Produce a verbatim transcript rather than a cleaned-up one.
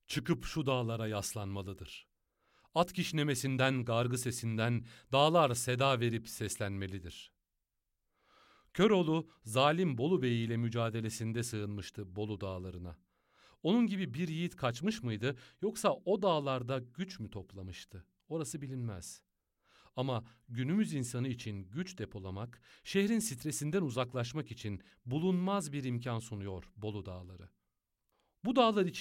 çıkıp şu dağlara yaslanmalıdır. At kişnemesinden, gargı sesinden dağlar seda verip seslenmelidir. Köroğlu, zalim Bolu Bey ile mücadelesinde sığınmıştı Bolu dağlarına. Onun gibi bir yiğit kaçmış mıydı, yoksa o dağlarda güç mü toplamıştı? Orası bilinmez. Ama günümüz insanı için güç depolamak, şehrin stresinden uzaklaşmak için bulunmaz bir imkan sunuyor Bolu Dağları. Bu dağlar için